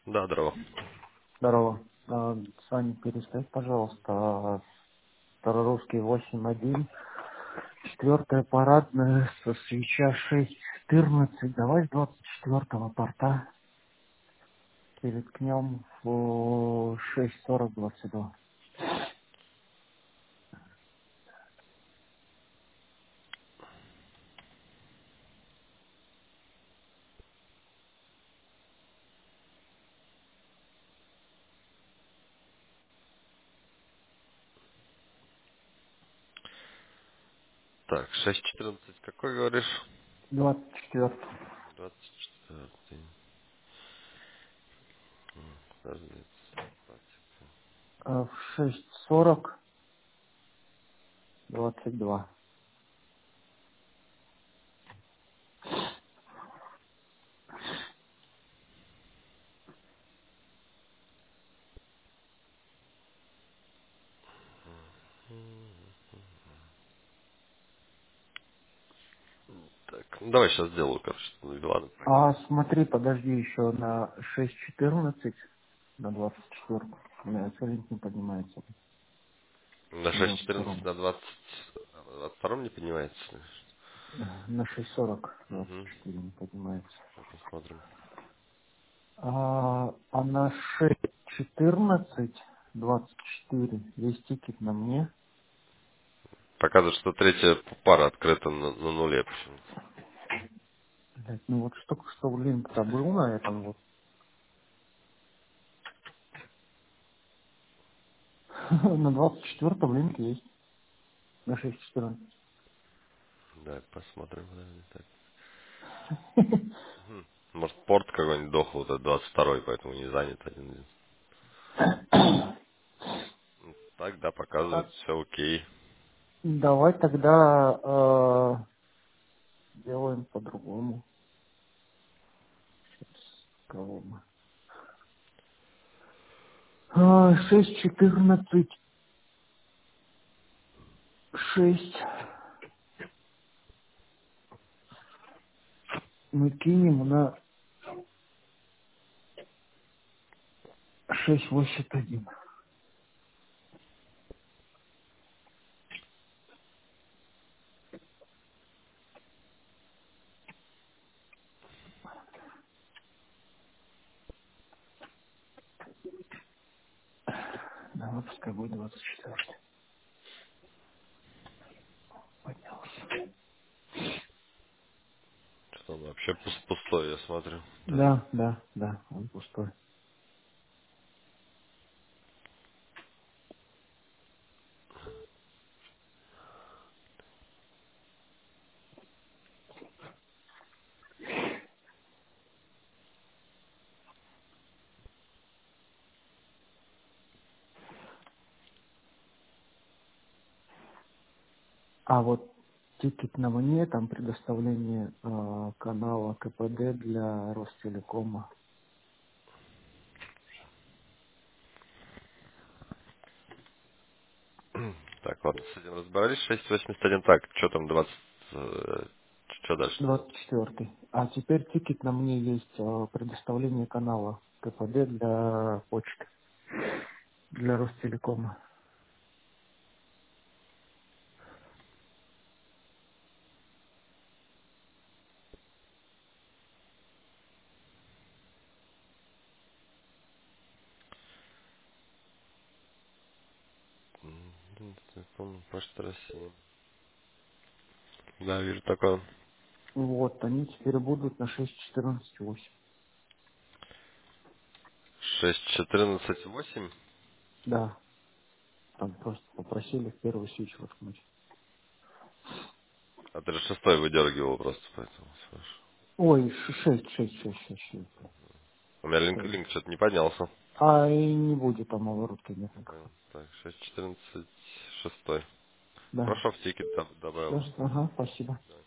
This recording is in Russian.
Да, здорово. Здорово. Саня, переставь, пожалуйста, Старорусский 8.1, четвертая парадная, со свеча 6.14, давай с 24-го порта, переткнем в 6.40, 22. Так, 6.14, какой говоришь? 24. 24. Подожди. В 6.40, 22. Так, ну давай сейчас сделаю, короче. Ну, ладно, пойдем. Смотри, подожди еще на 6.14, на 24. У меня целинг не поднимается. На На 6.14 22. на 20... На 22 не поднимается? На 6.40, Угу. 24 не поднимается. Сейчас посмотрим. А на 6.14, 24, весь тикет на мне. Показывает, что третья пара открыта на нуле почему-то. Блядь, ну вот только что линк-то был на этом вот. На 24-м линк есть. На 6.14. Да, посмотрим. Подожди, так. Может, порт какой-нибудь дохл, вот этот 22, поэтому не занят один. Так, да, показывает, все окей. Давай тогда делаем по-другому. Сейчас, кого мы? 6.14, 6. Мы кинем на 6.81. Да, пускай будет 24. Поднялся. Что он вообще пустой, я смотрю. Так. Да, да, да, он пустой. А вот тикет на мне, там предоставление канала КПД для Ростелекома. Так, ладно, с этим разобрались. 6.81. Так, что там 20... Что дальше? 24. А теперь тикет на мне есть предоставление канала КПД для почты, для Ростелекома. Не помню, Почта России. Да, вижу такое. Вот, они теперь будут на 6.14.8. 6.14.8. Да, там просто попросили в первый свич воткнуть. А ты же шестой выдергивал просто, поэтому. Слушай. Ой, 6. У меня Что я? линк что-то не поднялся. А и не будет там оборотки нет никакой. Так, 6.14 шестой. Да. Хорошо, в тикет добавил. Ага, спасибо.